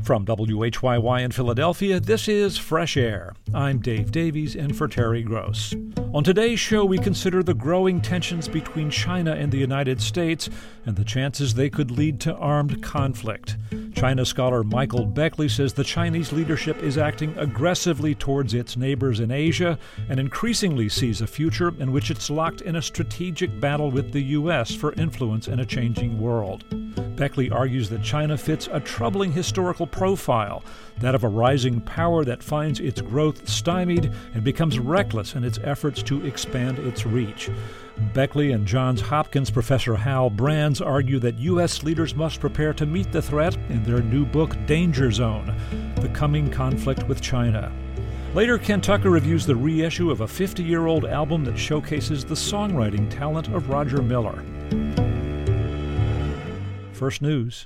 From WHYY in Philadelphia, this is Fresh Air. I'm Dave Davies in for Terry Gross. On today's show, we consider the growing tensions between China and the United States and the chances they could lead to armed conflict. China scholar Michael Beckley says the Chinese leadership is acting aggressively towards its neighbors in Asia and increasingly sees a future in which it's locked in a strategic battle with the U.S. for influence in a changing world. Beckley argues that China fits a troubling historical profile, that of a rising power that finds its growth stymied and becomes reckless in its efforts to expand its reach. Beckley and Johns Hopkins professor Hal Brands argue that U.S. leaders must prepare to meet the threat in their new book, Danger Zone: The Coming Conflict with China. Later, Ken Tucker reviews the reissue of a 50-year-old album that showcases the songwriting talent of Roger Miller. First News.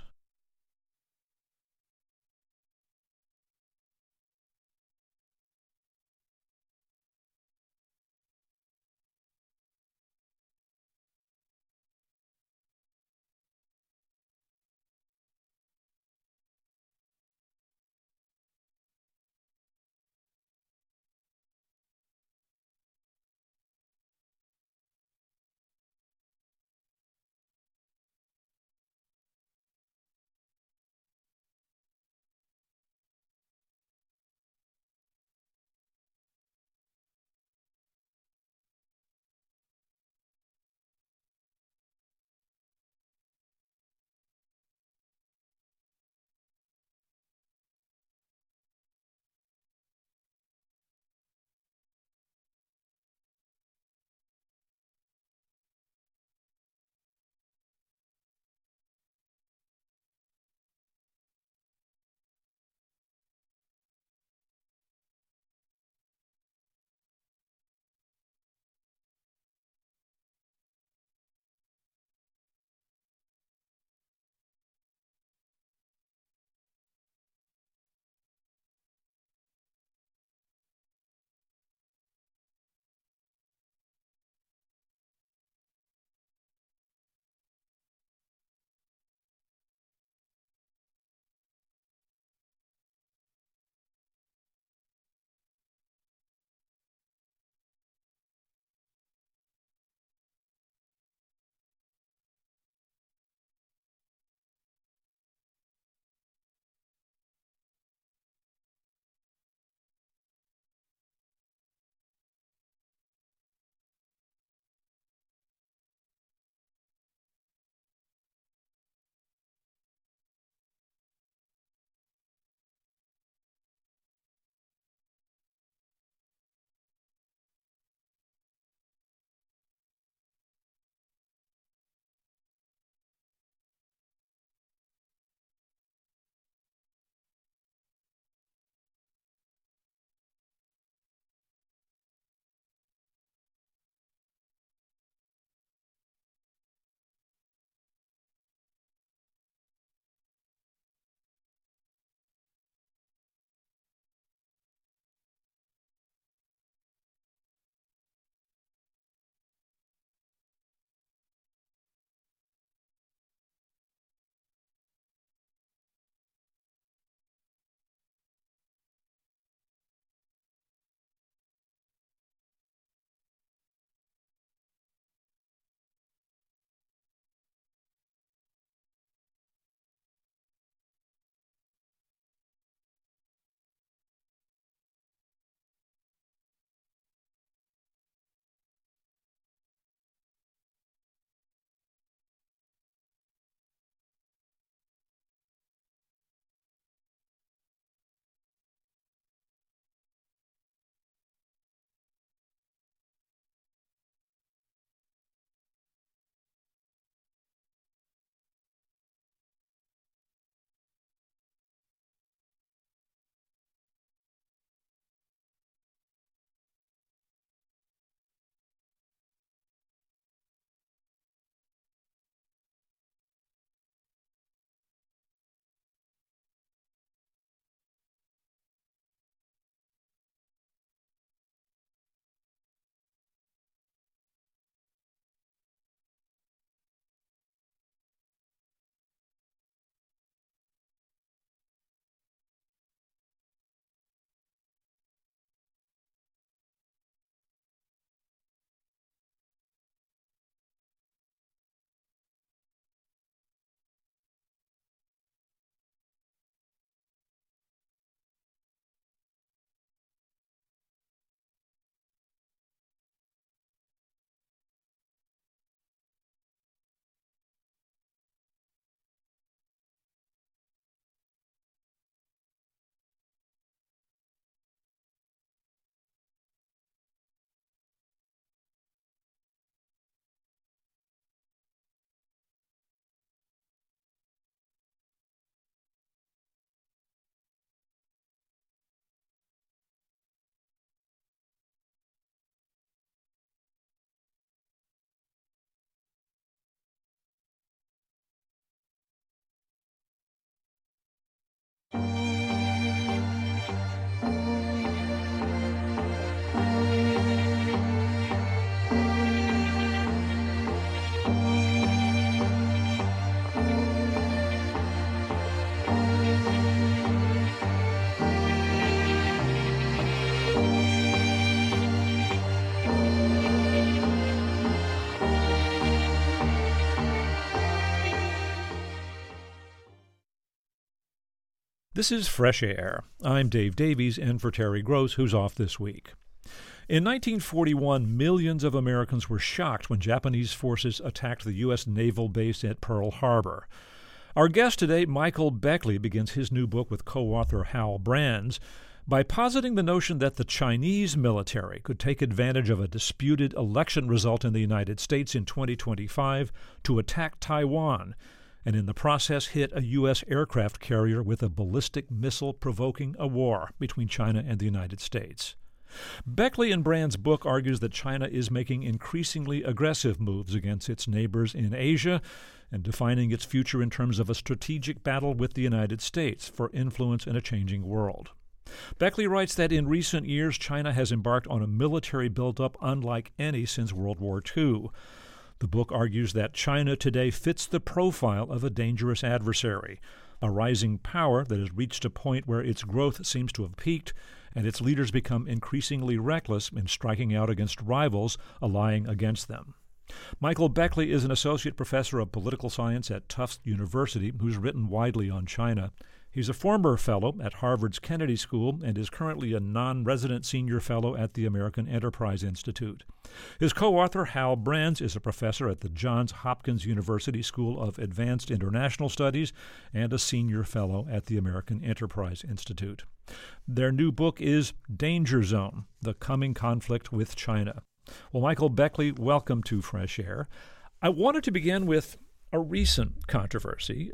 This is Fresh Air. I'm Dave Davies, in for Terry Gross, who's off this week. In 1941, millions of Americans were shocked when Japanese forces attacked the U.S. naval base at Pearl Harbor. Our guest today, Michael Beckley, begins his new book with co-author Hal Brands by positing the notion that the Chinese military could take advantage of a disputed election result in the United States in 2025 to attack Taiwan, and in the process hit a U.S. aircraft carrier with a ballistic missile, provoking a war between China and the United States. Beckley and Brand's book argues that China is making increasingly aggressive moves against its neighbors in Asia and defining its future in terms of a strategic battle with the United States for influence in a changing world. Beckley writes that in recent years, China has embarked on a military buildup unlike any since World War II. The book argues that China today fits the profile of a dangerous adversary, a rising power that has reached a point where its growth seems to have peaked and its leaders become increasingly reckless in striking out against rivals allying against them. Michael Beckley is an associate professor of political science at Tufts University who's written widely on China. He's a former fellow at Harvard's Kennedy School and is currently a non-resident senior fellow at the American Enterprise Institute. His co-author, Hal Brands, is a professor at the Johns Hopkins University School of Advanced International Studies and a senior fellow at the American Enterprise Institute. Their new book is Danger Zone: The Coming Conflict with China. Well, Michael Beckley, welcome to Fresh Air. I wanted to begin with a recent controversy.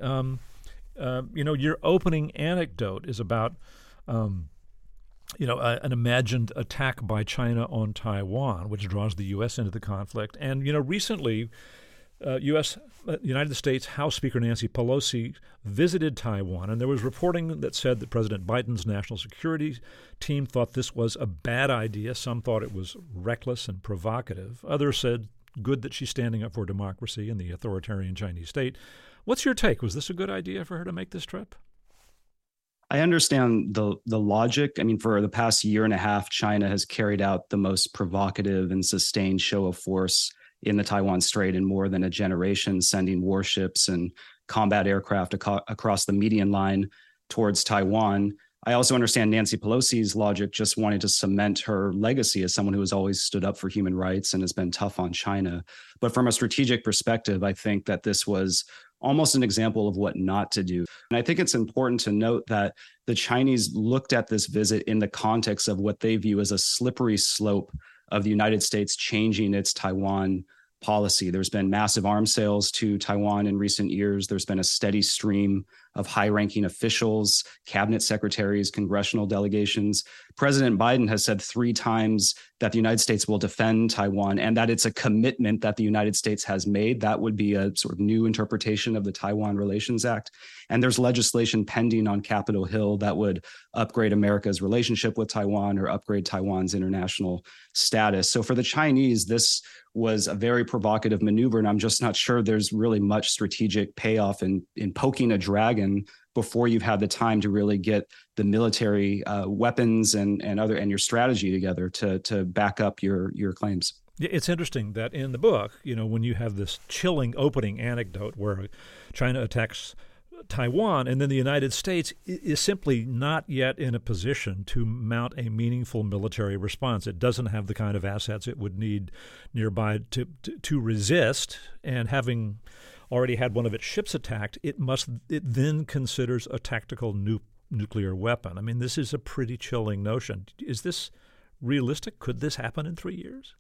Your opening anecdote is about, an imagined attack by China on Taiwan, which draws the U.S. into the conflict. And, recently, United States House Speaker Nancy Pelosi visited Taiwan, and there was reporting that said that President Biden's national security team thought this was a bad idea. Some thought it was reckless and provocative. Others said, good that she's standing up for democracy and the authoritarian Chinese state. What's your take? Was this a good idea for her to make this trip? I understand the logic. I mean, for the past year and a half, China has carried out the most provocative and sustained show of force in the Taiwan Strait in more than a generation, sending warships and combat aircraft across the median line towards Taiwan. I also understand Nancy Pelosi's logic, just wanting to cement her legacy as someone who has always stood up for human rights and has been tough on China. But from a strategic perspective, I think that this was almost an example of what not to do. And I think it's important to note that the Chinese looked at this visit in the context of what they view as a slippery slope of the United States changing its Taiwan policy. There's been massive arms sales to Taiwan in recent years. There's been a steady stream of high-ranking officials, cabinet secretaries, congressional delegations. President Biden has said 3 times that the United States will defend Taiwan and that it's a commitment that the United States has made. That would be a sort of new interpretation of the Taiwan Relations Act. And there's legislation pending on Capitol Hill that would upgrade America's relationship with Taiwan or upgrade Taiwan's international status. So for the Chinese, this was a very provocative maneuver, and I'm just not sure there's really much strategic payoff in poking a dragon before you've had the time to really get the military weapons and your strategy together to back up your claims. It's interesting that in the book, when you have this chilling opening anecdote where China attacks Taiwan, and then the United States is simply not yet in a position to mount a meaningful military response. It doesn't have the kind of assets it would need nearby to resist, and having already had one of its ships attacked, it then considers a tactical nuclear weapon. I mean, this is a pretty chilling notion. Is this realistic? Could this happen in 3 years?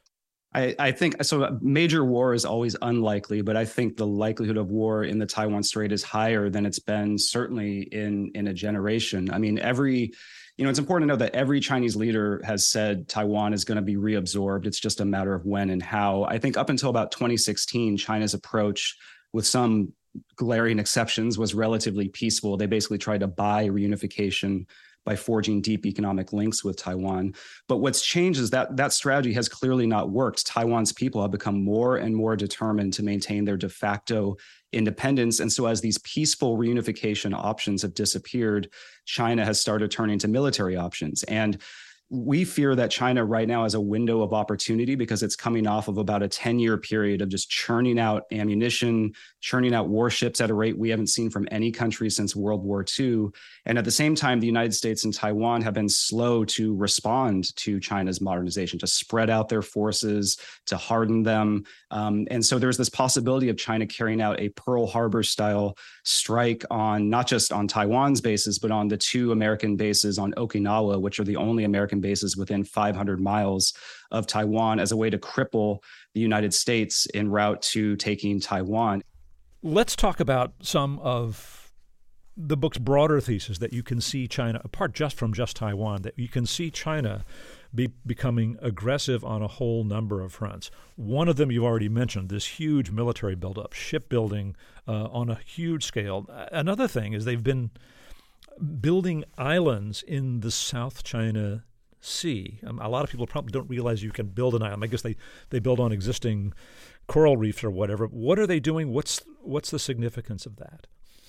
I think so. A major war is always unlikely, but I think the likelihood of war in the Taiwan Strait is higher than it's been certainly in a generation. I mean, it's important to know that every Chinese leader has said Taiwan is going to be reabsorbed. It's just a matter of when and how. I think up until about 2016, China's approach, with some glaring exceptions, was relatively peaceful. They basically tried to buy reunification by forging deep economic links with Taiwan. But what's changed is that strategy has clearly not worked. Taiwan's people have become more and more determined to maintain their de facto independence. And so as these peaceful reunification options have disappeared, China has started turning to military options. And we fear that China right now has a window of opportunity because it's coming off of about a 10-year period of just churning out ammunition, churning out warships at a rate we haven't seen from any country since World War II. And at the same time, the United States and Taiwan have been slow to respond to China's modernization, to spread out their forces, to harden them. And so there's this possibility of China carrying out a Pearl Harbor style strike on not just on Taiwan's bases, but on the 2 American bases on Okinawa, which are the only American bases within 500 miles of Taiwan, as a way to cripple the United States en route to taking Taiwan. Let's talk about some of the book's broader thesis that you can see China, apart just from just Taiwan, that you can see China becoming aggressive on a whole number of fronts. One of them you've already mentioned, this huge military buildup, shipbuilding on a huge scale. Another thing is they've been building islands in the South China Sea. A lot of people probably don't realize you can build an island. I guess they build on existing coral reefs or whatever. What are they doing? What's the significance of that?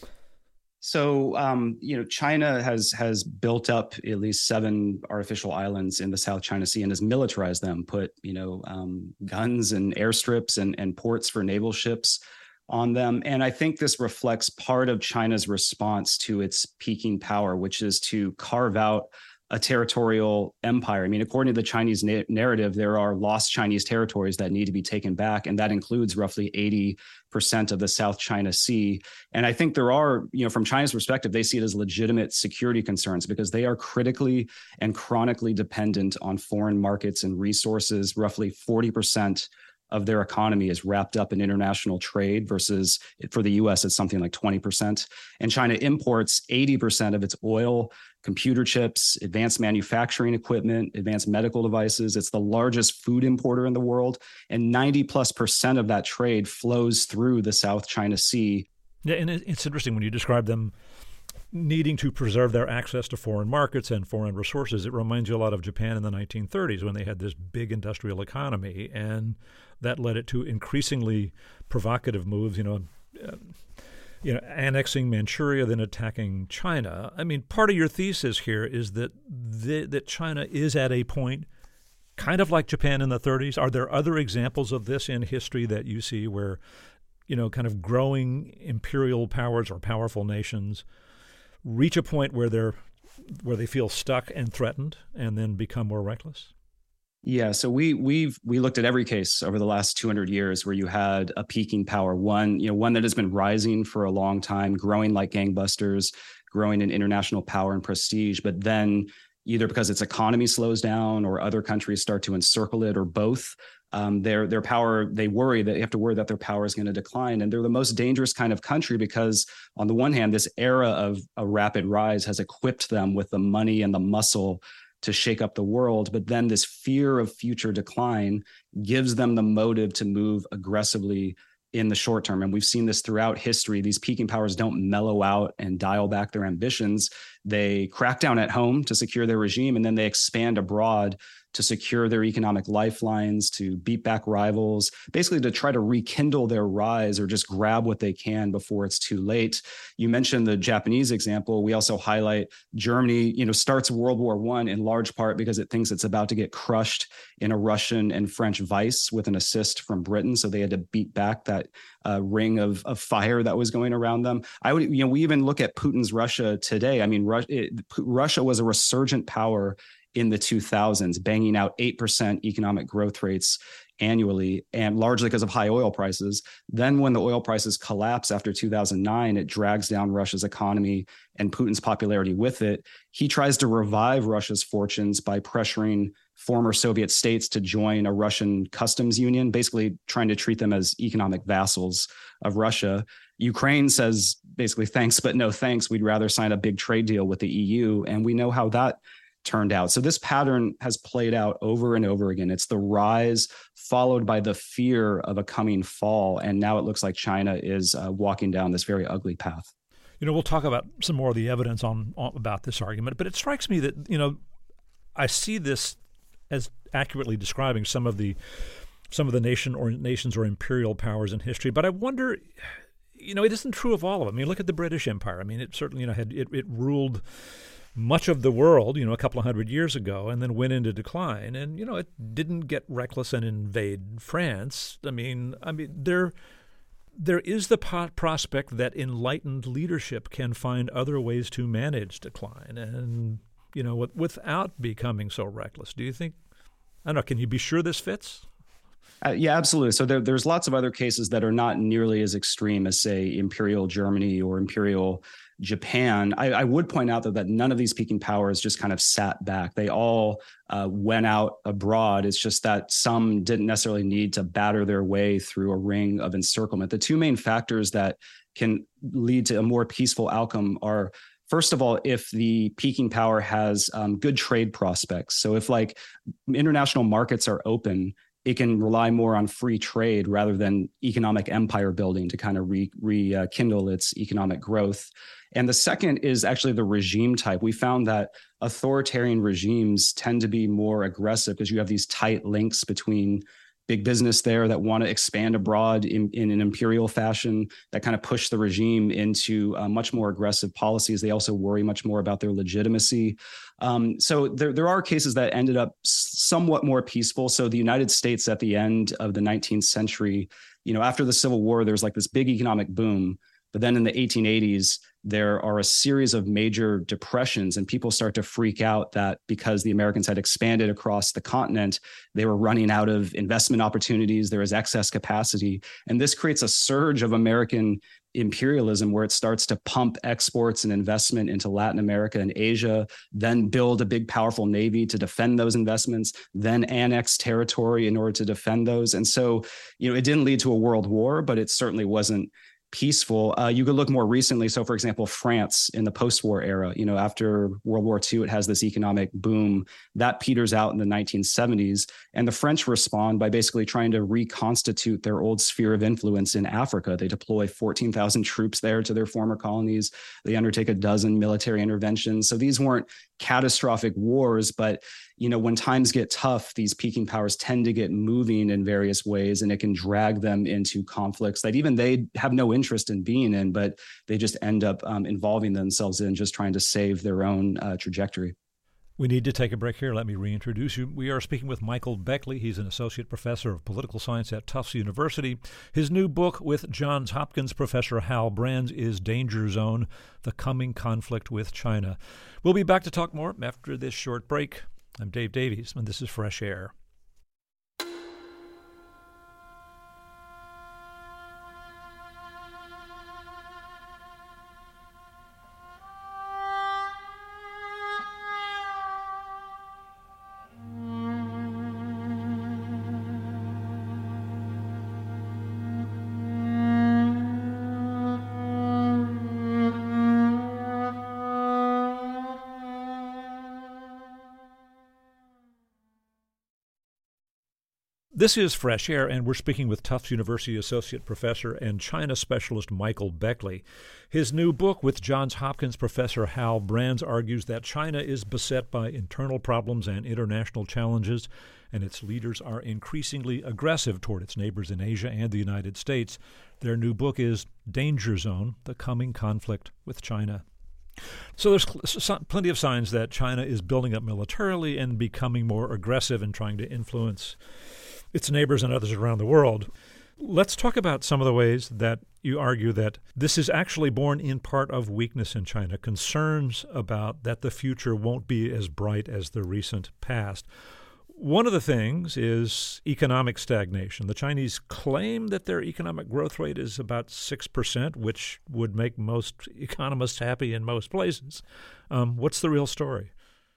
So, China has built up at least 7 artificial islands in the South China Sea and has militarized them, put, guns and airstrips and ports for naval ships on them. And I think this reflects part of China's response to its peaking power, which is to carve out a territorial empire. I mean, according to the Chinese narrative, there are lost Chinese territories that need to be taken back, and that includes roughly 80% of the South China Sea. And I think there are, from China's perspective, they see it as legitimate security concerns because they are critically and chronically dependent on foreign markets and resources. Roughly 40% of their economy is wrapped up in international trade versus for the US, it's something like 20%. And China imports 80% of its oil, computer chips, advanced manufacturing equipment, advanced medical devices. It's the largest food importer in the world. And 90+% of that trade flows through the South China Sea. Yeah, and it's interesting when you describe them needing to preserve their access to foreign markets and foreign resources. It reminds you a lot of Japan in the 1930s when they had this big industrial economy, and that led it to increasingly provocative moves, annexing Manchuria, then attacking China. I mean, part of your thesis here is that that China is at a point kind of like Japan in the 30s. Are there other examples of this in history that you see where, kind of growing imperial powers or powerful nations reach a point where they feel stuck and threatened and then become more reckless? Yeah, so we looked at every case over the last 200 years where you had a peaking power, one that has been rising for a long time, growing like gangbusters, growing in international power and prestige, but then either because its economy slows down or other countries start to encircle it or both, their power, they have to worry that their power is going to decline. And they're the most dangerous kind of country because on the one hand, this era of a rapid rise has equipped them with the money and the muscle to shake up the world. But then this fear of future decline gives them the motive to move aggressively in the short term. And we've seen this throughout history. These peaking powers don't mellow out and dial back their ambitions. They crack down at home to secure their regime, and then they expand abroad to secure their economic lifelines, to beat back rivals, basically to try to rekindle their rise or just grab what they can before it's too late. You mentioned the Japanese example. We also highlight Germany, starts World War I in large part because it thinks it's about to get crushed in a Russian and French vice with an assist from Britain. So they had to beat back that ring of fire that was going around them. We even look at Putin's Russia today. I mean, Russia was a resurgent power in the 2000s, banging out 8% economic growth rates annually, and largely because of high oil prices. Then when the oil prices collapse after 2009, it drags down Russia's economy and Putin's popularity with it. He tries to revive Russia's fortunes by pressuring former Soviet states to join a Russian customs union, basically trying to treat them as economic vassals of Russia. Ukraine says basically, thanks, but no thanks. We'd rather sign a big trade deal with the EU. And we know how that turned out. So this pattern has played out over and over again. It's the rise followed by the fear of a coming fall. And now it looks like China is walking down this very ugly path. We'll talk about some more of the evidence about this argument, but it strikes me that, I see this as accurately describing some of the nations or imperial powers in history. But I wonder, it isn't true of all of them. I mean, look at the British Empire. I mean, it certainly, it ruled much of the world, a couple of hundred years ago, and then went into decline. And, it didn't get reckless and invade France. There is the prospect that enlightened leadership can find other ways to manage decline and, without becoming so reckless. Do you think, I don't know, can you be sure this fits? Yeah, absolutely. So there's lots of other cases that are not nearly as extreme as, say, Imperial Germany or Imperial Japan. I would point out, though, that none of these peaking powers just kind of sat back. They all went out abroad. It's just that some didn't necessarily need to batter their way through a ring of encirclement. The two main factors that can lead to a more peaceful outcome are, first of all, if the peaking power has good trade prospects. So if international markets are open, it can rely more on free trade rather than economic empire building to kind of rekindle its economic growth. And the second is actually the regime type. We found that authoritarian regimes tend to be more aggressive because you have these tight links between big business there that want to expand abroad in an imperial fashion that kind of push the regime into much more aggressive policies. They also worry much more about their legitimacy. So there are cases that ended up somewhat more peaceful. So the United States at the end of the 19th century, after the Civil War, there's this big economic boom. But then in the 1880s, there are a series of major depressions, and people start to freak out that because the Americans had expanded across the continent, they were running out of investment opportunities. There was excess capacity. And this creates a surge of American imperialism where it starts to pump exports and investment into Latin America and Asia, then build a big, powerful navy to defend those investments, then annex territory in order to defend those. And so, it didn't lead to a world war, but it certainly wasn't peaceful. You could look more recently. So, for example, France in the post-war era, after World War II, it has this economic boom that peters out in the 1970s. And the French respond by basically trying to reconstitute their old sphere of influence in Africa. They deploy 14,000 troops there to their former colonies. They undertake a dozen military interventions. So these weren't catastrophic wars, but when times get tough, these peaking powers tend to get moving in various ways, and it can drag them into conflicts that even they have no interest in being in, but they just end up involving themselves in, just trying to save their own trajectory. We need to take a break here. Let me reintroduce you. We are speaking with Michael Beckley. He's an associate professor of political science at Tufts University. His new book with Johns Hopkins professor Hal Brands is Danger Zone: The Coming Conflict with China. We'll be back to talk more after this short break. I'm Dave Davies, and this is Fresh Air. This is Fresh Air, and we're speaking with Tufts University Associate Professor and China Specialist Michael Beckley. His new book with Johns Hopkins professor Hal Brands argues that China is beset by internal problems and international challenges, and its leaders are increasingly aggressive toward its neighbors in Asia and the United States. Their new book is Danger Zone: The Coming Conflict with China. So there's plenty of signs that China is building up militarily and becoming more aggressive and trying to influence its neighbors and others around the world. Let's talk about some of the ways that you argue that this is actually born in part of weakness in China, concerns about that the future won't be as bright as the recent past. One of the things is economic stagnation. The Chinese claim that their economic growth rate is about 6%, which would make most economists happy in most places. What's the real story?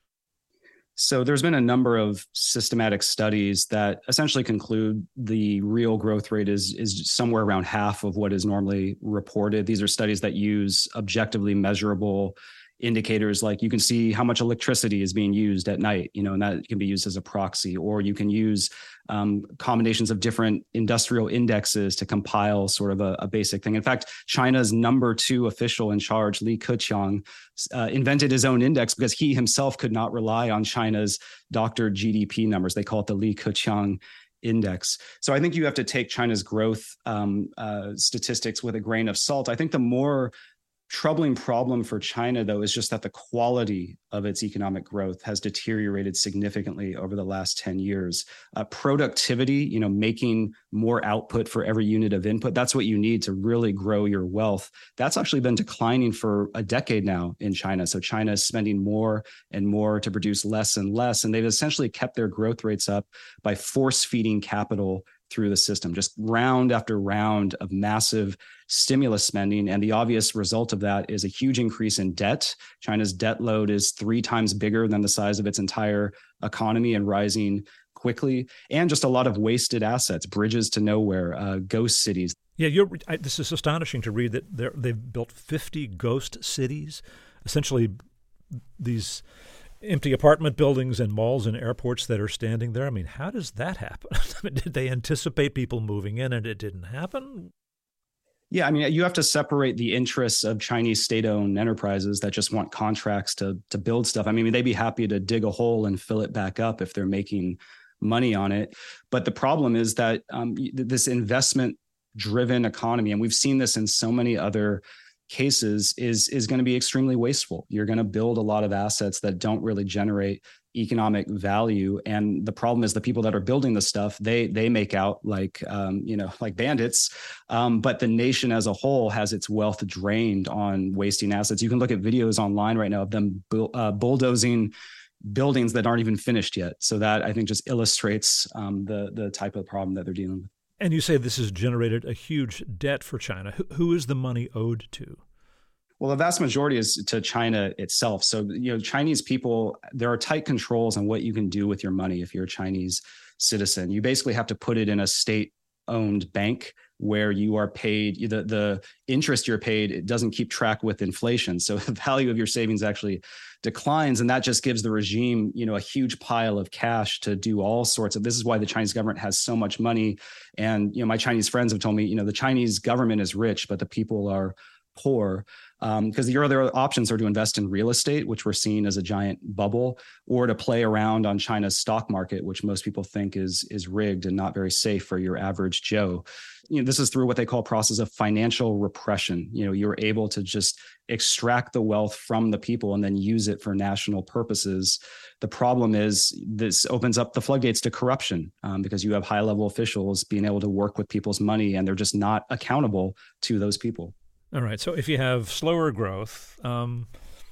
So there's been a number of systematic studies that essentially conclude the real growth rate is somewhere around half of what is normally reported. These are studies that use objectively measurable indicators, like you can see how much electricity is being used at night, and that can be used as a proxy, or you can use combinations of different industrial indexes to compile sort of a basic thing. In fact, China's number 2 official in charge, Li Keqiang, invented his own index because he himself could not rely on China's doctored GDP numbers. They call it the Li Keqiang index. So I think you have to take China's growth statistics with a grain of salt. I think the more troubling problem for China, though, is just that the quality of its economic growth has deteriorated significantly over the last 10 years. Productivity, making more output for every unit of input, that's what you need to really grow your wealth. That's actually been declining for a decade now in China. So China is spending more and more to produce less and less. And they've essentially kept their growth rates up by force feeding capital through the system, just round after round of massive stimulus spending. And the obvious result of that is a huge increase in debt. China's debt load is 3 times bigger than the size of its entire economy and rising quickly. And just a lot of wasted assets, bridges to nowhere, ghost cities. Yeah, this is astonishing to read that they've built 50 ghost cities, essentially these empty apartment buildings and malls and airports that are standing there. I mean, how does that happen? Did they anticipate people moving in and it didn't happen? Yeah, I mean, you have to separate the interests of Chinese state-owned enterprises that just want contracts to build stuff. I mean, they'd be happy to dig a hole and fill it back up if they're making money on it. But the problem is that this investment-driven economy, and we've seen this in so many other cases, is going to be extremely wasteful. You're going to build a lot of assets that don't really generate economic value, and the problem is the people that are building the stuff, they make out like like bandits, but the nation as a whole has its wealth drained on wasting assets. You can look at videos online right now of them bulldozing buildings that aren't even finished yet. So that, I think, just illustrates the type of problem that they're dealing with. And you say this has generated a huge debt for China. Who is the money owed to? Well, the vast majority is to China itself. So, Chinese people, there are tight controls on what you can do with your money if you're a Chinese citizen. You basically have to put it in a state-owned bank where you are paid, the interest you're paid, it doesn't keep track with inflation. So the value of your savings actually declines. And that just gives the regime, a huge pile of cash to do all sorts of, this is why the Chinese government has so much money. And, my Chinese friends have told me, the Chinese government is rich, but the people are poor. Because the other options are to invest in real estate, which we're seeing as a giant bubble, or to play around on China's stock market, which most people think is rigged and not very safe for your average Joe. This is through what they call a process of financial repression. You're able to just extract the wealth from the people and then use it for national purposes. The problem is this opens up the floodgates to corruption because you have high-level officials being able to work with people's money, and they're just not accountable to those people. All right. So if you have slower growth and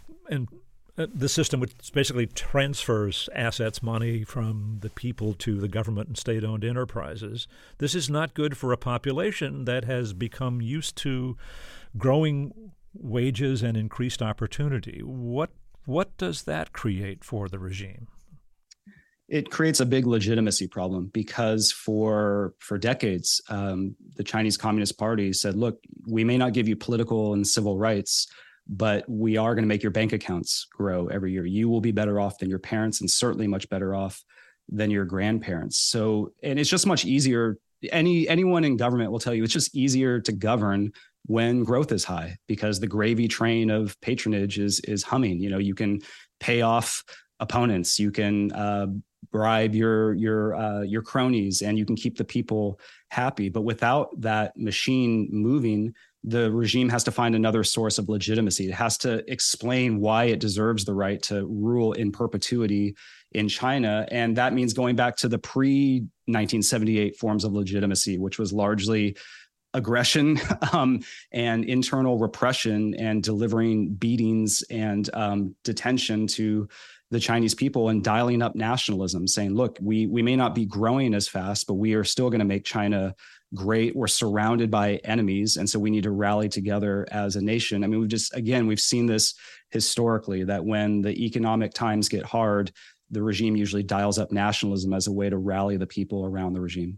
the system which basically transfers assets, money from the people to the government and state-owned enterprises, this is not good for a population that has become used to growing wages and increased opportunity. What does that create for the regime? It creates a big legitimacy problem because for decades, the Chinese Communist Party said, look, we may not give you political and civil rights, but we are going to make your bank accounts grow every year. You will be better off than your parents, and certainly much better off than your grandparents. So, and it's just much easier. Anyone in government will tell you it's just easier to govern when growth is high because the gravy train of patronage is humming. You can pay off opponents. You can bribe your cronies, and you can keep the people happy. But without that machine moving, the regime has to find another source of legitimacy. It has to explain why it deserves the right to rule in perpetuity in China. And that means going back to the pre-1978 forms of legitimacy, which was largely aggression and internal repression and delivering beatings and detention to the Chinese people and dialing up nationalism, saying, look, we may not be growing as fast, but we are still going to make China great. We're surrounded by enemies. And so we need to rally together as a nation. I mean, we've seen this historically, that when the economic times get hard, the regime usually dials up nationalism as a way to rally the people around the regime.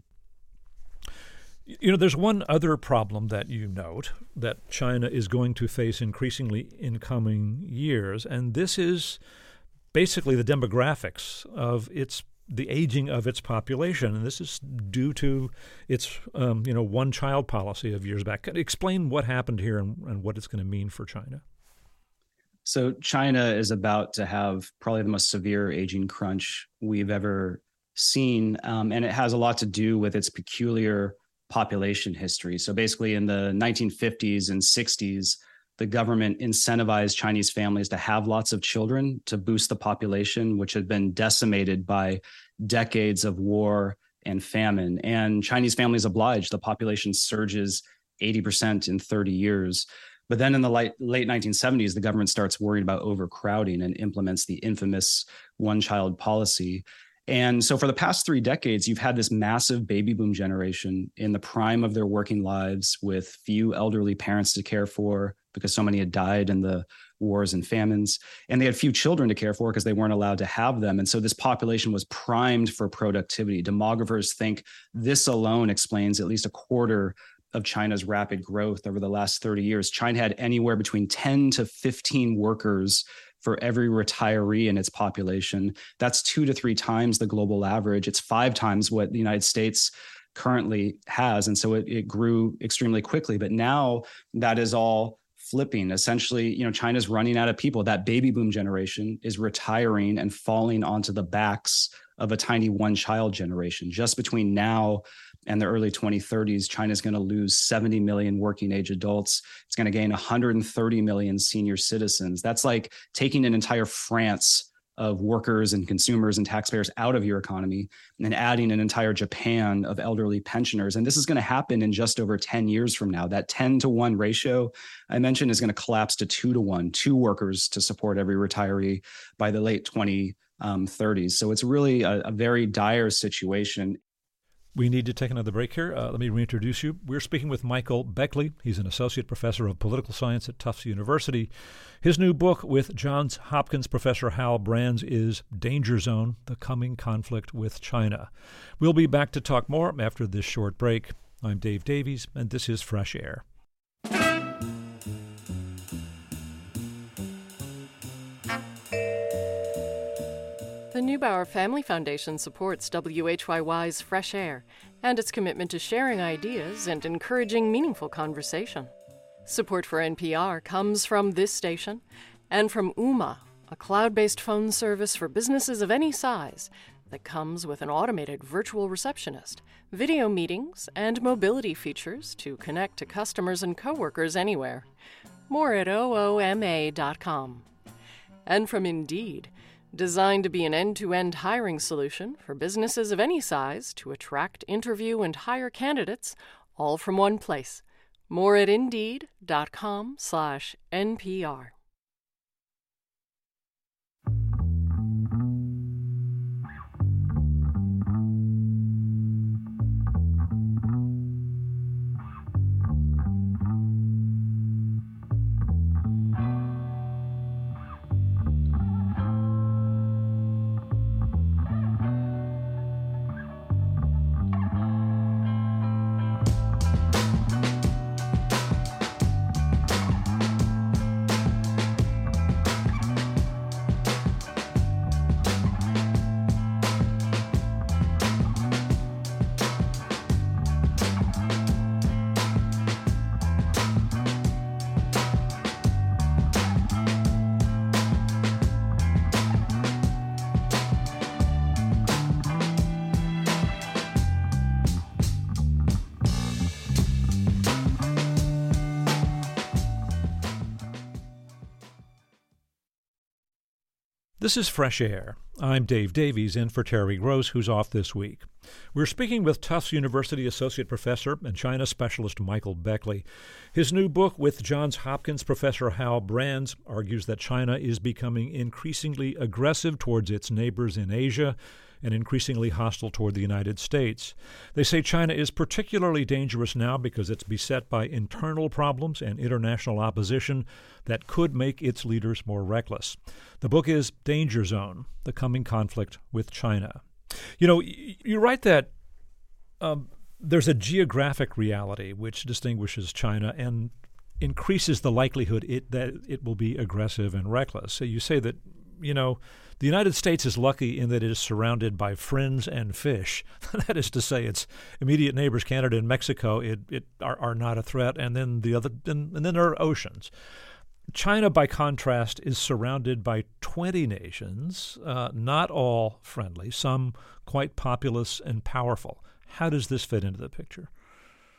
There's one other problem that you note that China is going to face increasingly in coming years, and this is basically the demographics of the aging of its population, and this is due to its one-child policy of years back. Explain what happened here and what it's going to mean for China. So China is about to have probably the most severe aging crunch we've ever seen, and it has a lot to do with its peculiar population history. So basically in the 1950s and 60s, the government incentivized Chinese families to have lots of children to boost the population, which had been decimated by decades of war and famine. And Chinese families obliged. The population surges 80% in 30 years. But then in the late 1970s, the government starts worried about overcrowding and implements the infamous one-child policy. And so for the past 3 decades, you've had this massive baby boom generation in the prime of their working lives with few elderly parents to care for because so many had died in the wars and famines. And they had few children to care for because they weren't allowed to have them. And so this population was primed for productivity. Demographers think this alone explains at least a quarter of China's rapid growth over the last 30 years. China had anywhere between 10 to 15 workers for every retiree in its population. That's 2 to 3 times the global average. It's 5 times what the United States currently has. And so it grew extremely quickly. But now that is all flipping. Essentially, China's running out of people. That baby boom generation is retiring and falling onto the backs of a tiny one-child generation. Just between now and the early 2030s, China's going to lose 70 million working age adults. It's going to gain 130 million senior citizens. That's like taking an entire France of workers and consumers and taxpayers out of your economy and adding an entire Japan of elderly pensioners. And this is going to happen in just over 10 years from now. That 10-to-1 ratio I mentioned is going to collapse to 2-to-1, 2 workers to support every retiree by the late 2030s. So it's really a very dire situation. We need to take another break here. Let me reintroduce you. We're speaking with Michael Beckley. He's an associate professor of political science at Tufts University. His new book with Johns Hopkins professor Hal Brands is Danger Zone, The Coming Conflict with China. We'll be back to talk more after this short break. I'm Dave Davies, and this is Fresh Air. The Neubauer Family Foundation supports WHYY's Fresh Air and its commitment to sharing ideas and encouraging meaningful conversation. Support for NPR comes from this station and from Ooma, a cloud-based phone service for businesses of any size that comes with an automated virtual receptionist, video meetings, and mobility features to connect to customers and coworkers anywhere. More at ooma.com. And from Indeed, designed to be an end-to-end hiring solution for businesses of any size to attract, interview, and hire candidates, all from one place. More at Indeed.com/NPR. This is Fresh Air. I'm Dave Davies, in for Terry Gross, who's off this week. We're speaking with Tufts University Associate Professor and China Specialist Michael Beckley. His new book with Johns Hopkins Professor Hal Brands argues that China is becoming increasingly aggressive towards its neighbors in Asia and increasingly hostile toward the United States. They say China is particularly dangerous now because it's beset by internal problems and international opposition that could make its leaders more reckless. The book is Danger Zone, The Coming Conflict with China. You know, you write that there's a geographic reality which distinguishes China and increases the likelihood that it will be aggressive and reckless. So you say that, the United States is lucky in that it is surrounded by friends and fish. That is to say, its immediate neighbors, Canada and Mexico, are not a threat, and then and then there are oceans. China, by contrast, is surrounded by 20 nations, not all friendly, some quite populous and powerful. How does this fit into the picture?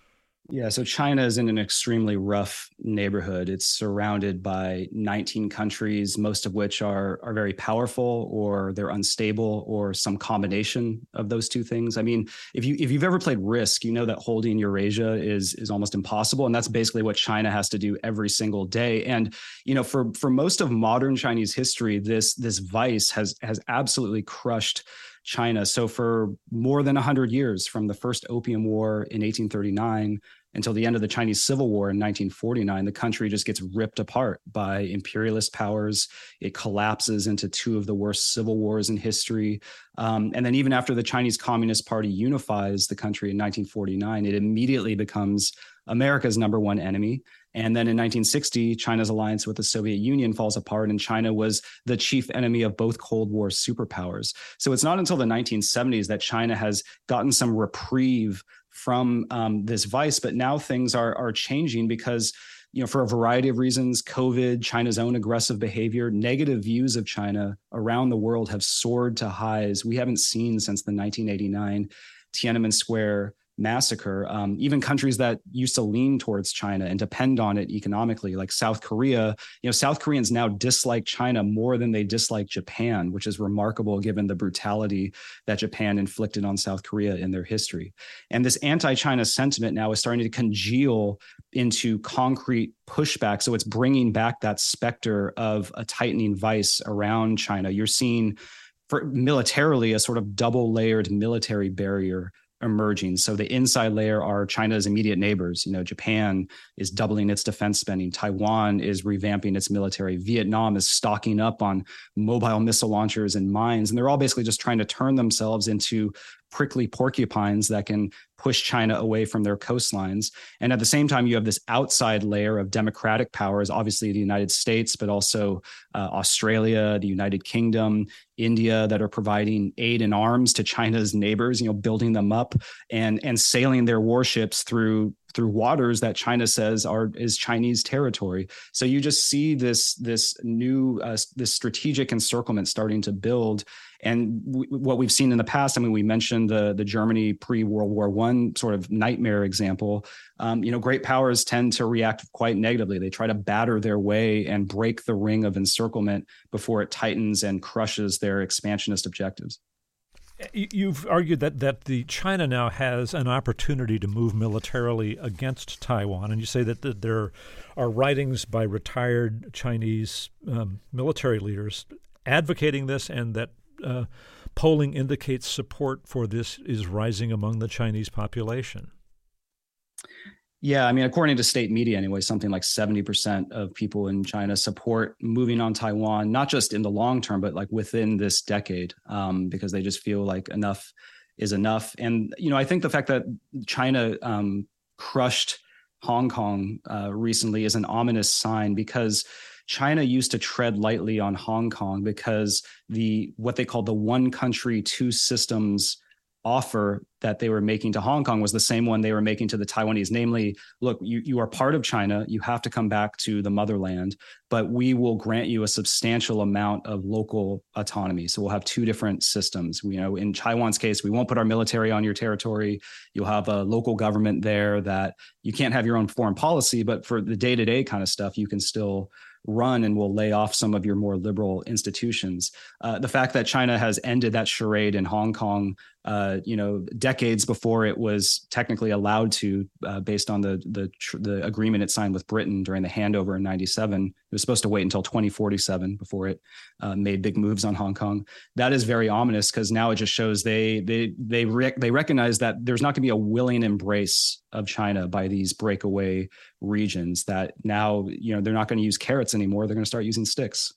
Yeah, so China is in an extremely rough neighborhood. It's surrounded by 19 countries, most of which are very powerful, or they're unstable, or some combination of those two things. I mean, if you've ever played Risk, you know that holding Eurasia is almost impossible, and that's basically what China has to do every single day. And for most of modern Chinese history, this vice has absolutely crushed China. So for more than 100 years, from the first Opium War in 1839 until the end of the Chinese Civil War in 1949, the country just gets ripped apart by imperialist powers. It collapses into two of the worst civil wars in history. And then even after the Chinese Communist Party unifies the country in 1949, it immediately becomes America's number one enemy. And then in 1960, China's alliance with the Soviet Union falls apart, and China was the chief enemy of both Cold War superpowers. So it's not until the 1970s that China has gotten some reprieve from this vice, but now things are changing because, for a variety of reasons, COVID, China's own aggressive behavior, negative views of China around the world have soared to highs we haven't seen since the 1989 Tiananmen Square massacre. Even countries that used to lean towards China and depend on it economically, like South Korea, South Koreans now dislike China more than they dislike Japan, which is remarkable given the brutality that Japan inflicted on South Korea in their history. And this anti-China sentiment now is starting to congeal into concrete pushback. So it's bringing back that specter of a tightening vice around China. You're seeing, militarily, a sort of double layered military barrier emerging. So the inside layer are China's immediate neighbors. Japan is doubling its defense spending. Taiwan is revamping its military. Vietnam is stocking up on mobile missile launchers and mines. And they're all basically just trying to turn themselves into prickly porcupines that can push China away from their coastlines. And at the same time, you have this outside layer of democratic powers, obviously the United States, but also Australia, the United Kingdom, India, that are providing aid and arms to China's neighbors, building them up and sailing their warships through waters that China says is Chinese territory. So you just see this new this strategic encirclement starting to build. And what we've seen in the past, I mean, we mentioned the Germany pre-World War I sort of nightmare example. Great powers tend to react quite negatively. They try to batter their way and break the ring of encirclement before it tightens and crushes their expansionist objectives. You've argued that the China now has an opportunity to move militarily against Taiwan, and you say that there are writings by retired Chinese military leaders advocating this, and that polling indicates support for this is rising among the Chinese population. Yeah, I mean, according to state media anyway, something like 70% of people in China support moving on Taiwan, not just in the long term, but like within this decade, because they just feel like enough is enough. And, I think the fact that China crushed Hong Kong recently is an ominous sign, because China used to tread lightly on Hong Kong because what they called the one country, two systems offer that they were making to Hong Kong was the same one they were making to the Taiwanese. Namely, look, you are part of China. You have to come back to the motherland, but we will grant you a substantial amount of local autonomy. So we'll have two different systems. In Taiwan's case, we won't put our military on your territory. You'll have a local government there that you can't have your own foreign policy, but for the day-to-day kind of stuff, you can still run, and will lay off some of your more liberal institutions. The fact that China has ended that charade in Hong Kong, decades before it was technically allowed to, based on the agreement it signed with Britain during the handover in '97. It was supposed to wait until 2047 before it made big moves on Hong Kong. That is very ominous, because now it just shows they recognize that there's not going to be a willing embrace of China by these breakaway regions, that now, they're not going to use carrots anymore. They're going to start using sticks.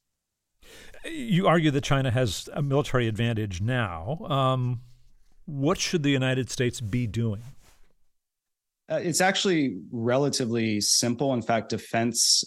You argue that China has a military advantage now. What should the United States be doing? It's actually relatively simple. In fact, defense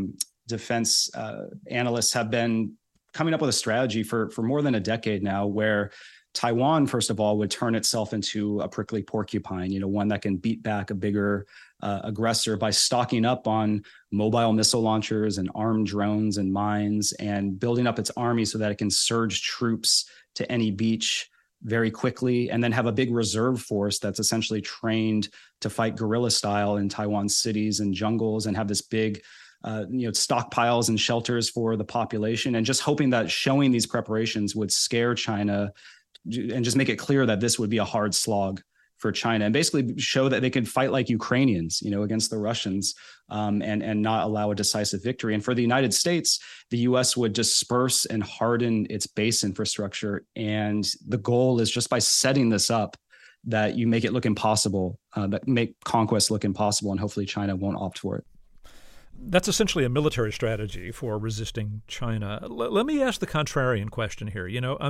analysts have been coming up with a strategy for more than a decade now, where Taiwan, first of all, would turn itself into a prickly porcupine, one that can beat back a bigger aggressor by stocking up on mobile missile launchers and armed drones and mines, and building up its army so that it can surge troops to any beach very quickly, and then have a big reserve force that's essentially trained to fight guerrilla style in Taiwan's cities and jungles, and have this big stockpiles and shelters for the population, and just hoping that showing these preparations would scare China and just make it clear that this would be a hard slog for China, and basically show that they could fight like Ukrainians, against the Russians, and not allow a decisive victory. And for the United States, the U.S. would disperse and harden its base infrastructure. And the goal is just by setting this up that you make it look impossible, that make conquest look impossible, and hopefully China won't opt for it. That's essentially a military strategy for resisting China. Let me ask the contrarian question here.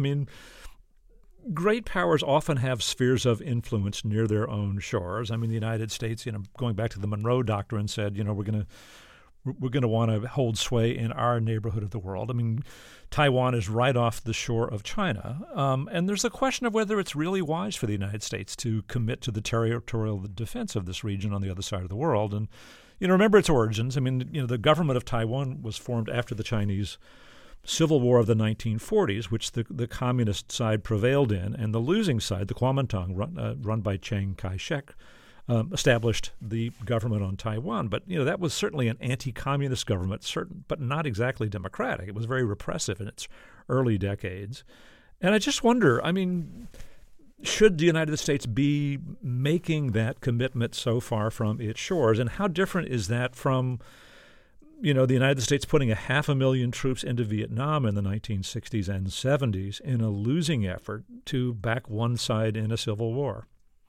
Great powers often have spheres of influence near their own shores. The United States, going back to the Monroe Doctrine, said, we're going to want to hold sway in our neighborhood of the world. Taiwan is right off the shore of China. And there's a question of whether it's really wise for the United States to commit to the territorial defense of this region on the other side of the world. And, remember its origins. The government of Taiwan was formed after the Chinese Civil War of the 1940s, which the communist side prevailed in, and the losing side, the Kuomintang, run by Chiang Kai-shek, established the government on Taiwan. But that was certainly an anti-communist government, but not exactly democratic. It was very repressive in its early decades. And I just wonder, should the United States be making that commitment so far from its shores, and how different is that from the United States putting 500,000 troops into Vietnam in the 1960s and 70s in a losing effort to back one side in a civil war?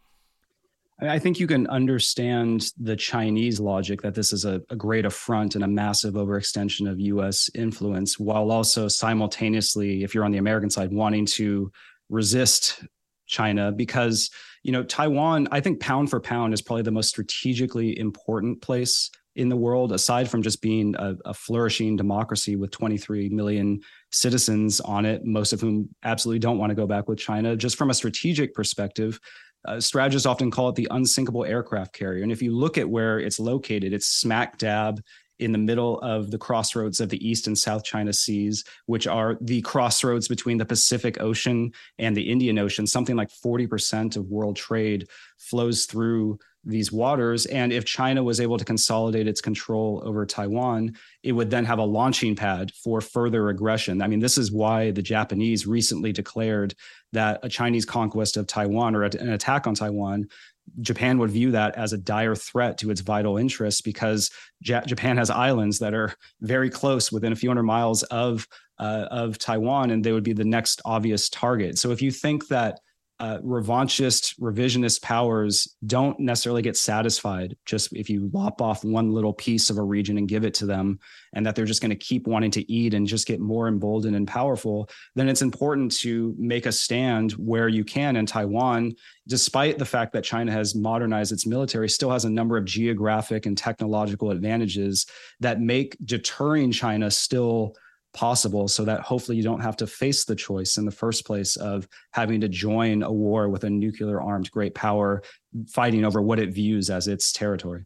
I think you can understand the Chinese logic that this is a great affront and a massive overextension of U.S. influence, while also simultaneously, if you're on the American side, wanting to resist China, because, Taiwan, I think pound for pound, is probably the most strategically important place in the world, aside from just being a flourishing democracy with 23 million citizens on it, most of whom absolutely don't want to go back with China. Just from a strategic perspective, strategists often call it the unsinkable aircraft carrier. And if you look at where it's located, it's smack dab in the middle of the crossroads of the East and South China Seas, which are the crossroads between the Pacific Ocean and the Indian Ocean. Something like 40% of world trade flows through these waters. And if China was able to consolidate its control over Taiwan, it would then have a launching pad for further aggression. This is why the Japanese recently declared that a Chinese conquest of Taiwan, or an attack on Taiwan, Japan would view that as a dire threat to its vital interests, because Japan has islands that are very close, within a few hundred miles of Taiwan, and they would be the next obvious target. So if you think that revanchist, revisionist powers don't necessarily get satisfied just if you lop off one little piece of a region and give it to them, and that they're just going to keep wanting to eat and just get more emboldened and powerful, then it's important to make a stand where you can. And Taiwan, despite the fact that China has modernized its military, still has a number of geographic and technological advantages that make deterring China still possible, so that hopefully you don't have to face the choice in the first place of having to join a war with a nuclear armed great power fighting over what it views as its territory.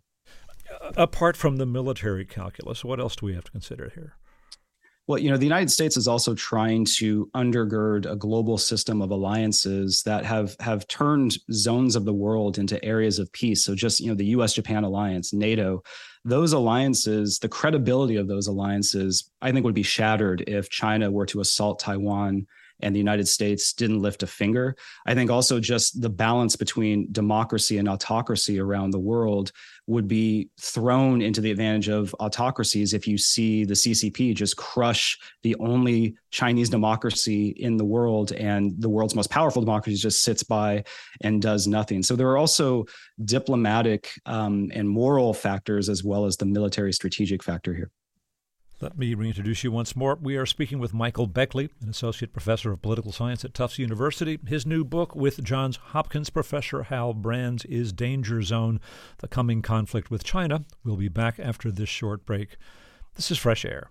Apart from the military calculus, what else do we have to consider here? Well, the United States is also trying to undergird a global system of alliances that have turned zones of the world into areas of peace. So just, the U.S.-Japan alliance, NATO, those alliances, the credibility of those alliances, I think would be shattered if China were to assault Taiwan and the United States didn't lift a finger. I think also just the balance between democracy and autocracy around the world would be thrown into the advantage of autocracies if you see the CCP just crush the only Chinese democracy in the world, and the world's most powerful democracy just sits by and does nothing. So there are also diplomatic and moral factors, as well as the military strategic factor here. Let me reintroduce you once more. We are speaking with Michael Beckley, an associate professor of political science at Tufts University. His new book with Johns Hopkins professor Hal Brands is Danger Zone, The Coming Conflict with China. We'll be back after this short break. This is Fresh Air.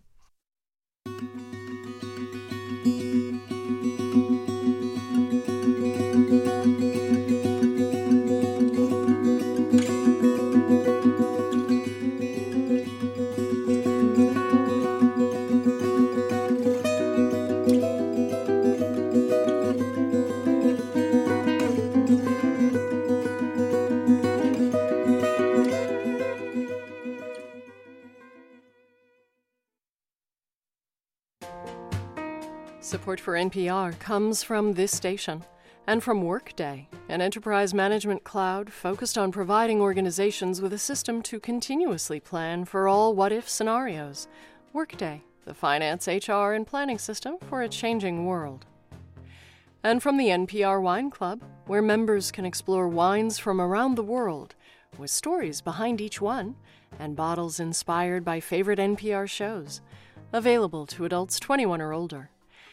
Support for NPR comes from this station and from Workday, an enterprise management cloud focused on providing organizations with a system to continuously plan for all what-if scenarios. Workday, the finance, HR, and planning system for a changing world. And from the NPR Wine Club, where members can explore wines from around the world with stories behind each one and bottles inspired by favorite NPR shows. Available to adults 21 or older.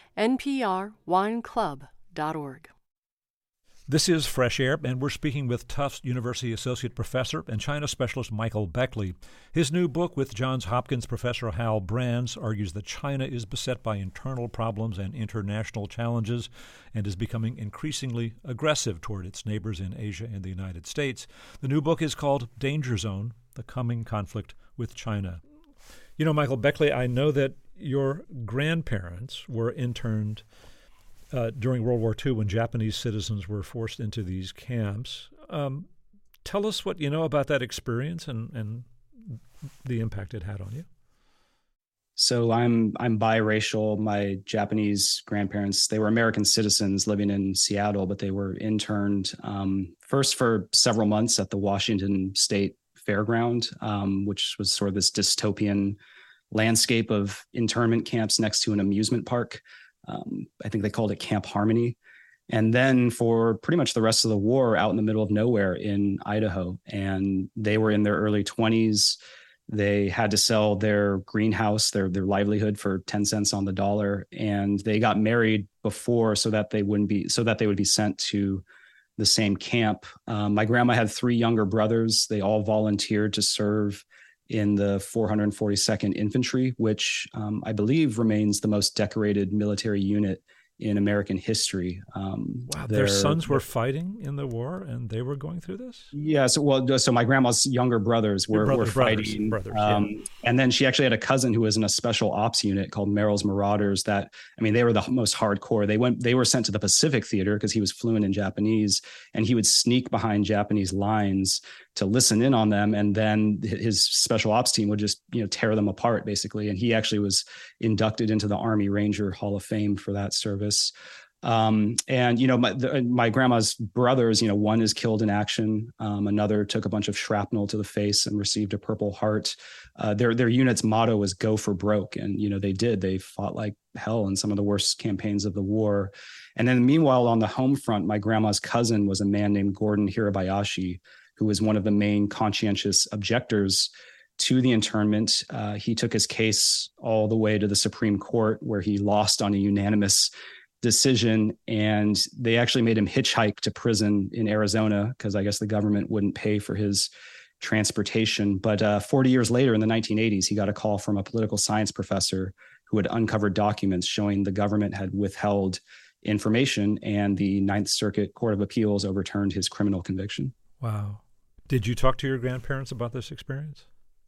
nprwineclub.org. This is Fresh Air, and we're speaking with Tufts University Associate Professor and China Specialist Michael Beckley. His new book with Johns Hopkins Professor Hal Brands argues that China is beset by internal problems and international challenges and is becoming increasingly aggressive toward its neighbors in Asia and the United States. The new book is called Danger Zone: The Coming Conflict with China. You know, Michael Beckley, I know that your grandparents were interned during World War II when Japanese citizens were forced into these camps. Tell us what you know about that experience and the impact it had on you. So I'm biracial. My Japanese grandparents, they were American citizens living in Seattle, but they were interned first for several months at the Washington State Fairground, which was sort of this dystopian landscape of internment camps next to an amusement park. I think they called it Camp Harmony. And then for pretty much the rest of the war out in the middle of nowhere in Idaho. And they were in their early 20s. They had to sell their greenhouse, their livelihood, for 10 cents on the dollar. And they got married before so that they would be sent to the same camp. My grandma had 3 younger brothers. They all volunteered to serve in the 442nd Infantry, which I believe remains the most decorated military unit in American history. Wow, their sons were fighting in the war and they were going through this? Yeah, so my grandma's younger brothers were fighting. And then she actually had a cousin who was in a special ops unit called Merrill's Marauders that, I mean, they were the most hardcore. They were sent to the Pacific Theater because he was fluent in Japanese, and he would sneak behind Japanese lines to listen in on them. And then his special ops team would just, tear them apart basically. And he actually was inducted into the Army Ranger Hall of Fame for that service. My grandma's brothers, one is killed in action. Another took a bunch of shrapnel to the face and received a Purple Heart. Their unit's motto was "Go for broke." And, they fought like hell in some of the worst campaigns of the war. And then meanwhile, on the home front, my grandma's cousin was a man named Gordon Hirabayashi, who was one of the main conscientious objectors to the internment. He took his case all the way to the Supreme Court, where he lost on a unanimous decision, and they actually made him hitchhike to prison in Arizona because I guess the government wouldn't pay for his transportation. But 40 years later, in the 1980s, he got a call from a political science professor who had uncovered documents showing the government had withheld information, and the Ninth Circuit Court of Appeals overturned his criminal conviction. Wow. Did you talk to your grandparents about this experience?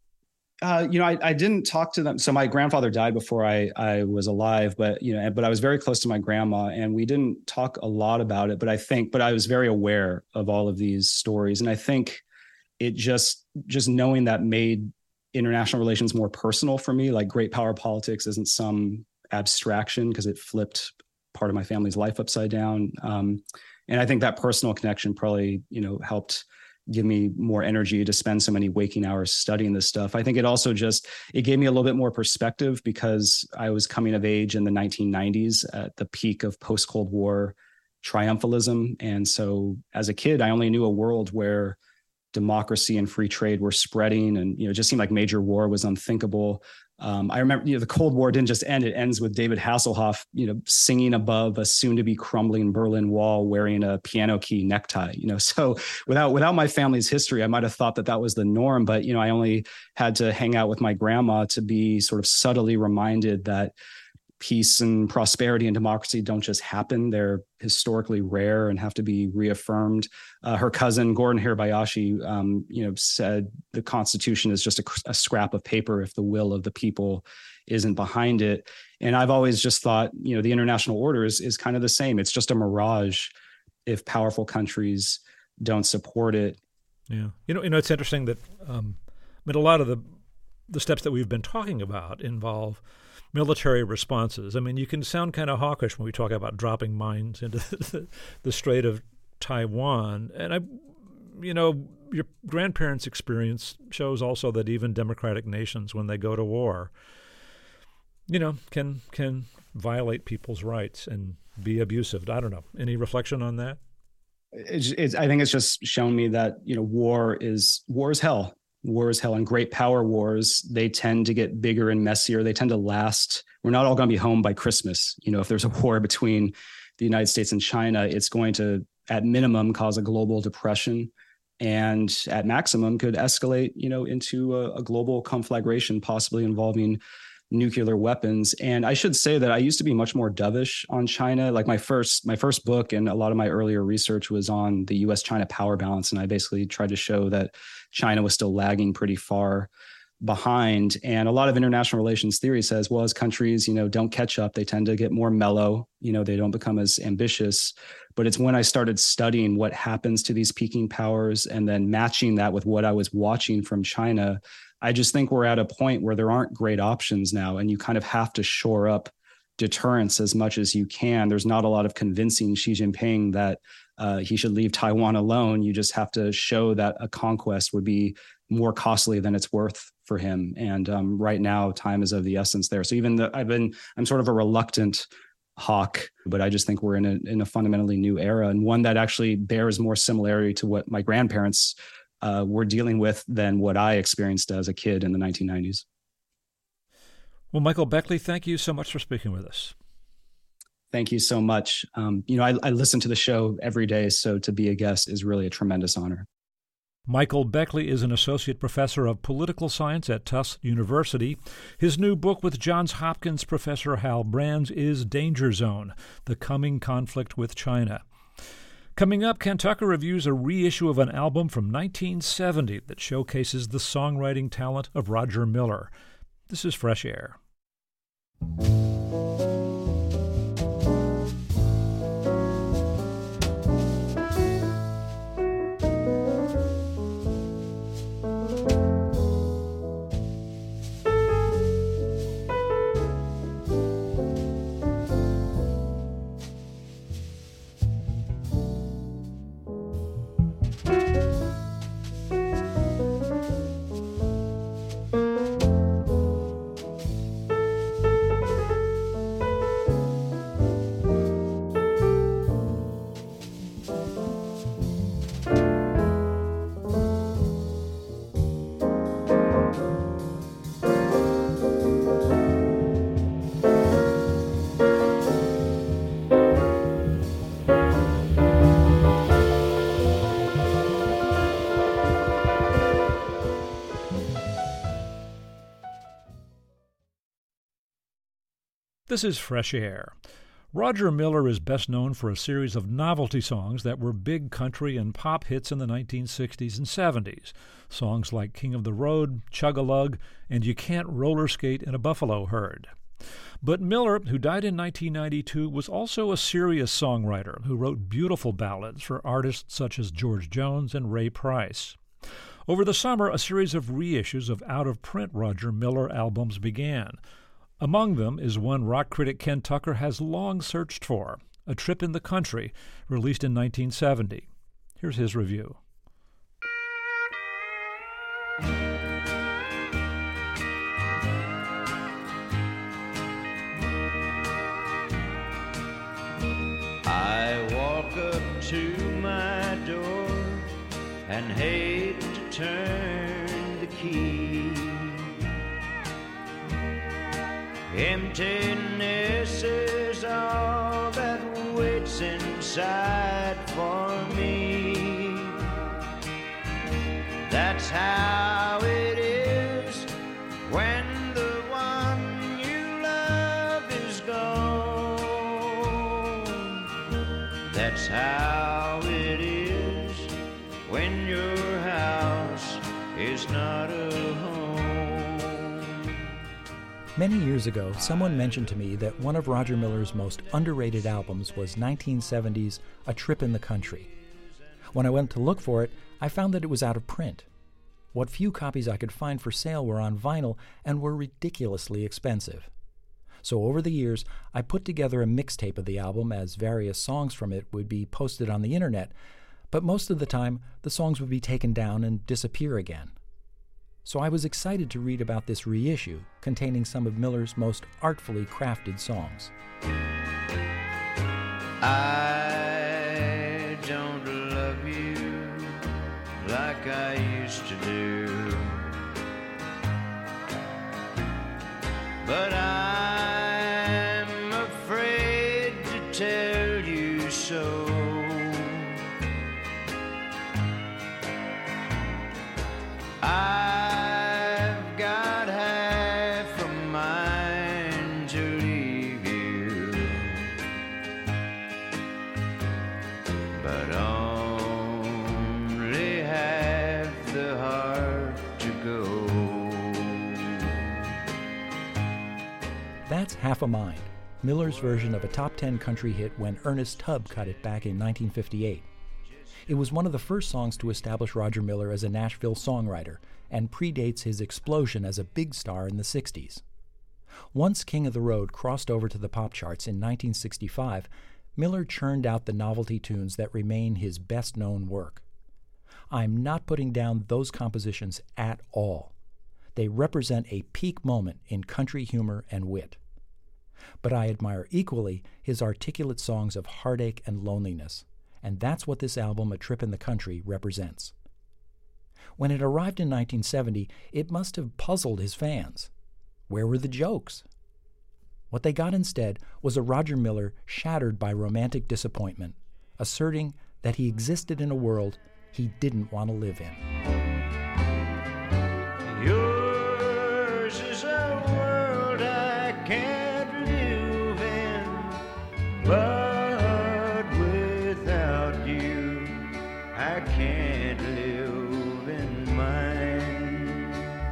I didn't talk to them. So my grandfather died before I was alive, but I was very close to my grandma, and we didn't talk a lot about it. But I was very aware of all of these stories. And I think it just knowing that made international relations more personal for me. Like, great power politics isn't some abstraction because it flipped part of my family's life upside down. And I think that personal connection probably, helped give me more energy to spend so many waking hours studying this stuff. I think it also it gave me a little bit more perspective because I was coming of age in the 1990s at the peak of post-Cold War triumphalism. And so as a kid, I only knew a world where democracy and free trade were spreading, and it just seemed like major war was unthinkable. I remember, the Cold War didn't just end; it ends with David Hasselhoff, singing above a soon-to-be crumbling Berlin Wall, wearing a piano key necktie. So without my family's history, I might have thought that was the norm. But I only had to hang out with my grandma to be sort of subtly reminded that peace and prosperity and democracy don't just happen. They're historically rare and have to be reaffirmed. Her cousin, Gordon Hirabayashi, said the Constitution is just a scrap of paper if the will of the people isn't behind it. And I've always just thought, the international order is kind of the same. It's just a mirage if powerful countries don't support it. Yeah. It's interesting that a lot of the steps that we've been talking about involve military responses. I mean, you can sound kind of hawkish when we talk about dropping mines into the Strait of Taiwan. And your grandparents' experience shows also that even democratic nations, when they go to war, can violate people's rights and be abusive. I don't know. Any reflection on that? I think it's just shown me that, war is hell. War is hell, and great power wars, they tend to get bigger and messier. They tend to last. We're not all going to be home by Christmas. If there's a war between the United States and China, it's going to, at minimum, cause a global depression, and at maximum could escalate, into a global conflagration, possibly involving nuclear weapons. And I should say that I used to be much more dovish on China. Like my first book and a lot of my earlier research was on the US-China power balance. And I basically tried to show that China was still lagging pretty far behind. And a lot of international relations theory says, well, as countries, don't catch up, they tend to get more mellow, they don't become as ambitious. But it's when I started studying what happens to these peaking powers and then matching that with what I was watching from China, I just think we're at a point where there aren't great options now, and you kind of have to shore up deterrence as much as you can. There's not a lot of convincing Xi Jinping that he should leave Taiwan alone. You just have to show that a conquest would be more costly than it's worth for him. And right now, time is of the essence there. So even I'm sort of a reluctant hawk, but I just think we're in a fundamentally new era, and one that actually bears more similarity to what my grandparents were dealing with than what I experienced as a kid in the 1990s. Well, Michael Beckley, thank you so much for speaking with us. Thank you so much. I listen to the show every day, so to be a guest is really a tremendous honor. Michael Beckley is an associate professor of political science at Tufts University. His new book with Johns Hopkins professor Hal Brands is Danger Zone: The Coming Conflict with China. Coming up, Ken Tucker reviews a reissue of an album from 1970 that showcases the songwriting talent of Roger Miller. This is Fresh Air. This is Fresh Air. Roger Miller is best known for a series of novelty songs that were big country and pop hits in the 1960s and 70s. Songs like King of the Road, Chug-a-Lug, and You Can't Roller Skate in a Buffalo Herd. But Miller, who died in 1992, was also a serious songwriter who wrote beautiful ballads for artists such as George Jones and Ray Price. Over the summer, a series of reissues of out-of-print Roger Miller albums began. Among them is one rock critic Ken Tucker has long searched for, A Trip in the Country, released in 1970. Here's his review. I walk up to my door and hate to turn the key. Emptiness is all that waits inside for me. That's how it is when the one you love is gone. That's how it is when your house is not a home. Many years ago, someone mentioned to me that one of Roger Miller's most underrated albums was 1970's A Trip in the Country. When I went to look for it, I found that it was out of print. What few copies I could find for sale were on vinyl and were ridiculously expensive. So over the years, I put together a mixtape of the album as various songs from it would be posted on the internet, but most of the time, the songs would be taken down and disappear again. So I was excited to read about this reissue containing some of Miller's most artfully crafted songs. I don't love you like I used to do, but I'm afraid to tell you so. I've got half a mind to leave you, but only half the heart to go. That's Half a Mind, Miller's version of a top 10 country hit when Ernest Tubb cut it back in 1958. It was one of the first songs to establish Roger Miller as a Nashville songwriter and predates his explosion as a big star in the 60s. Once King of the Road crossed over to the pop charts in 1965, Miller churned out the novelty tunes that remain his best-known work. I'm not putting down those compositions at all. They represent a peak moment in country humor and wit. But I admire equally his articulate songs of heartache and loneliness, and that's what this album, A Trip in the Country, represents. When it arrived in 1970, it must have puzzled his fans. Where were the jokes? What they got instead was a Roger Miller shattered by romantic disappointment, asserting that he existed in a world he didn't want to live in. Yours is a world I can't live in, but without you I can't live in mine.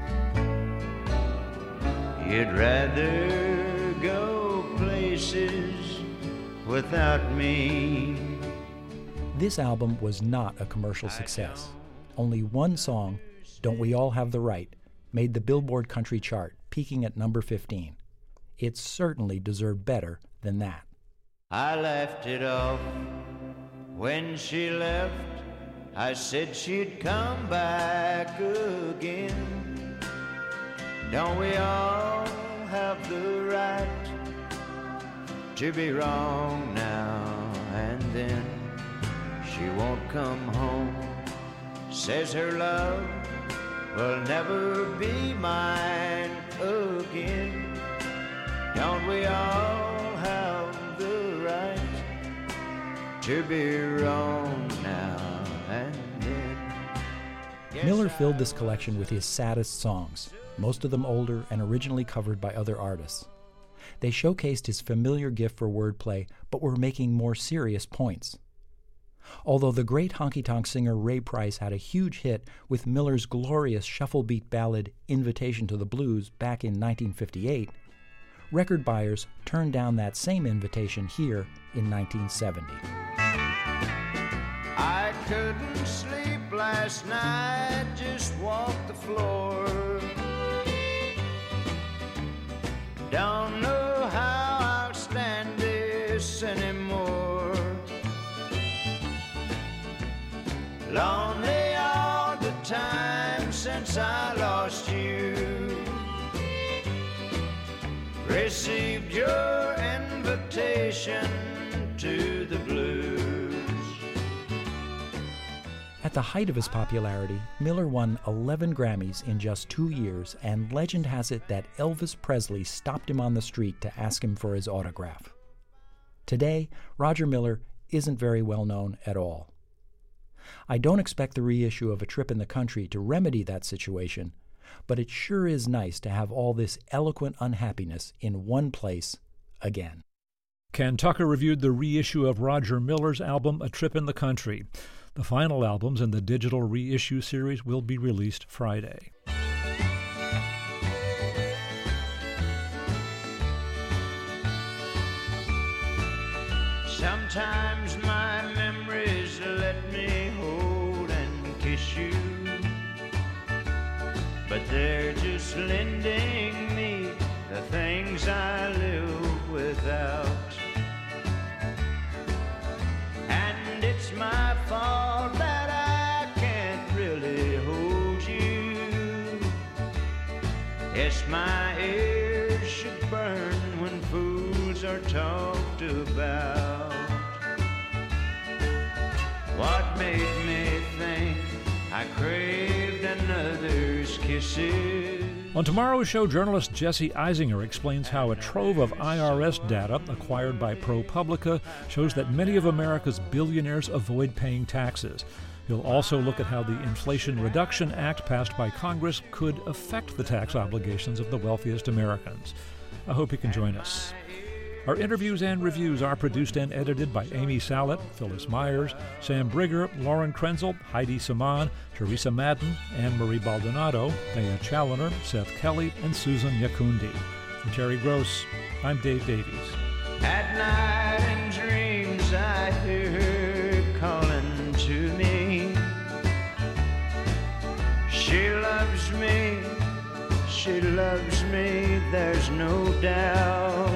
You'd rather go places without me. This album was not a commercial success. Only one song, Don't We All Have the Right, made the Billboard Country chart, peaking at number 15. It certainly deserved better than that. I laughed it off when she left. I said she'd come back again. Don't we all have the right to be wrong now and then? She won't come home, says her love will never be mine again. Don't we all have the right to be wrong now and then? Yes, Miller filled this collection with his saddest songs, most of them older and originally covered by other artists. They showcased his familiar gift for wordplay, but were making more serious points. Although the great honky-tonk singer Ray Price had a huge hit with Miller's glorious shuffle-beat ballad Invitation to the Blues back in 1958, record buyers turned down that same invitation here in 1970. I couldn't sleep last night, just walked the floor. Don't know how I'll stand this anymore. Lonely all the time since I lost you. Received your invitation to the blues. At the height of his popularity, Miller won 11 Grammys in just 2 years, and legend has it that Elvis Presley stopped him on the street to ask him for his autograph. Today, Roger Miller isn't very well known at all. I don't expect the reissue of A Trip in the Country to remedy that situation, but it sure is nice to have all this eloquent unhappiness in one place again. Ken Tucker reviewed the reissue of Roger Miller's album A Trip in the Country. The final albums in the digital reissue series will be released Friday. Sometimes my memories let me hold and kiss you, but they're just lending me the things I live are talked about. What made me think I craved another's kisses? On tomorrow's show, journalist Jesse Eisinger explains how a trove of IRS data acquired by ProPublica shows that many of America's billionaires avoid paying taxes. He'll also look at how the Inflation Reduction Act passed by Congress could affect the tax obligations of the wealthiest Americans. I hope you can join us. Our interviews and reviews are produced and edited by Amy Sallet, Phyllis Myers, Sam Brigger, Lauren Krenzel, Heidi Saman, Teresa Madden, Anne-Marie Baldonado, Thea Challoner, Seth Kelly, and Susan Yakundi. For Terry Gross, I'm Dave Davies. At night in dreams I hear her calling to me. She loves me, there's no doubt.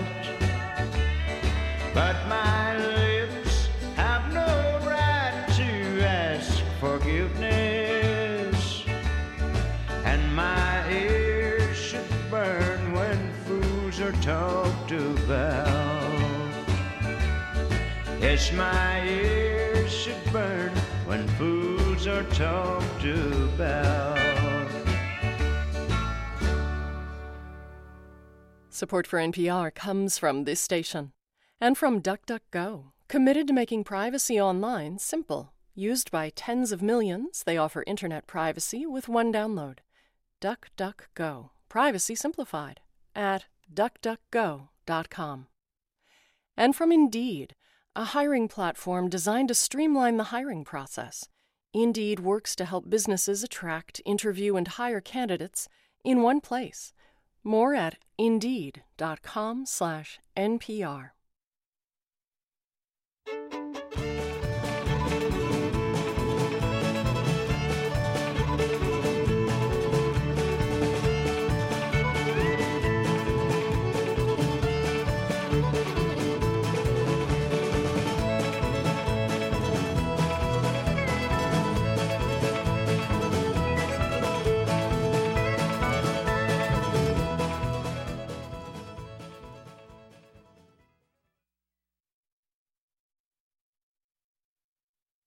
But my lips have no right to ask forgiveness, and my ears should burn when fools are talked about. Yes, my ears should burn when fools are talked about. Support for NPR comes from this station and from DuckDuckGo, committed to making privacy online simple. Used by tens of millions, they offer internet privacy with one download. DuckDuckGo, privacy simplified at duckduckgo.com. And from Indeed, a hiring platform designed to streamline the hiring process. Indeed works to help businesses attract, interview, and hire candidates in one place. More at Indeed.com/NPR.